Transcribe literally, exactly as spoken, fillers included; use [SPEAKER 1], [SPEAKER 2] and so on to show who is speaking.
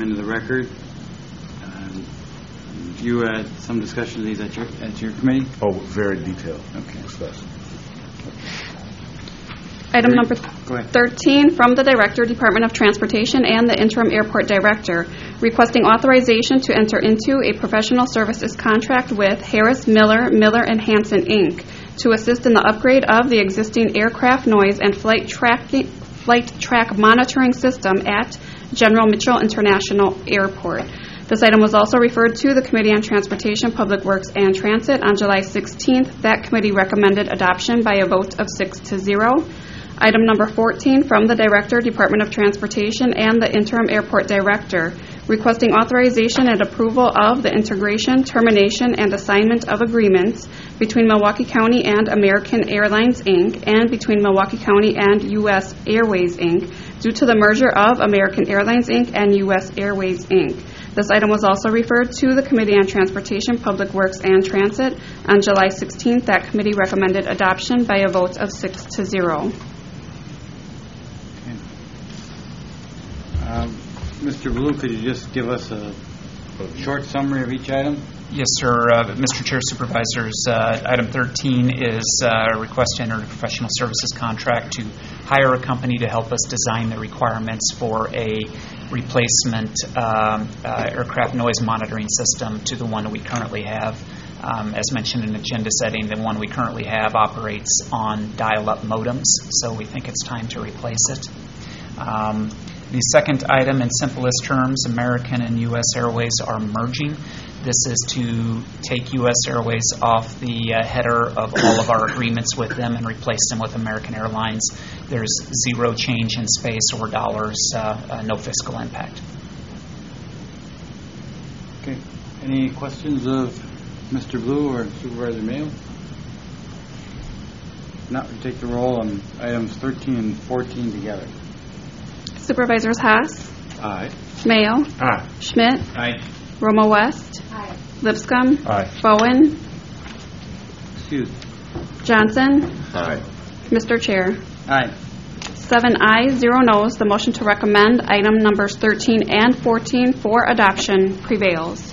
[SPEAKER 1] into the record. Um, you had some discussion of these at your at your committee.
[SPEAKER 2] Oh, very detailed.
[SPEAKER 1] Okay.
[SPEAKER 2] Discussion.
[SPEAKER 3] Item
[SPEAKER 1] Very-
[SPEAKER 3] number
[SPEAKER 1] Go ahead.
[SPEAKER 3] thirteen, from the Director, Department of Transportation, and the Interim Airport Director, requesting authorization to enter into a professional services contract with Harris Miller, Miller and Hanson, Incorporated to assist in the upgrade of the existing aircraft noise and flight tracking, flight track monitoring system at General Mitchell International Airport. This item was also referred to the Committee on Transportation, Public Works, and Transit on July sixteenth. That committee recommended adoption by a vote of six to zero. Item number fourteen, from the Director, Department of Transportation, and the Interim Airport Director, requesting authorization and approval of the integration, termination, and assignment of agreements between Milwaukee County and American Airlines, Incorporated, and between Milwaukee County and U S Airways, Incorporated, due to the merger of American Airlines, Incorporated, and U S Airways, Incorporated. This item was also referred to the Committee on Transportation, Public Works, and Transit on July sixteenth. That committee recommended adoption by a vote of six to zero.
[SPEAKER 1] Um, Mister Blue, could you just give us a short summary of each item?
[SPEAKER 4] Yes, sir. Uh, Mister Chair, Supervisors, uh, item thirteen is uh, a request to enter a professional services contract to hire a company to help us design the requirements for a replacement um, uh, aircraft noise monitoring system to the one that we currently have. Um, as mentioned in agenda setting, the one we currently have operates on dial-up modems, so we think it's time to replace it. Um, The second item, in simplest terms, American and U S Airways are merging. This is to take U S Airways off the uh, header of all of our agreements with them and replace them with American Airlines. There's zero change in space or dollars, uh, uh, no fiscal impact.
[SPEAKER 1] Okay. Any questions of Mister Blue or Supervisor Mayo? Not to take the roll on items thirteen and fourteen together.
[SPEAKER 3] Supervisors Haas,
[SPEAKER 1] Aye.
[SPEAKER 3] Mayo,
[SPEAKER 2] Aye.
[SPEAKER 3] Schmidt,
[SPEAKER 1] Aye.
[SPEAKER 3] Roma West, Lipscomb,
[SPEAKER 2] Aye.
[SPEAKER 3] Bowen,
[SPEAKER 1] Excuse.
[SPEAKER 3] Johnson,
[SPEAKER 2] Aye.
[SPEAKER 3] Mister Chair.
[SPEAKER 1] Aye.
[SPEAKER 3] Seven ayes, zero noes. The motion to recommend item numbers thirteen and fourteen for adoption prevails.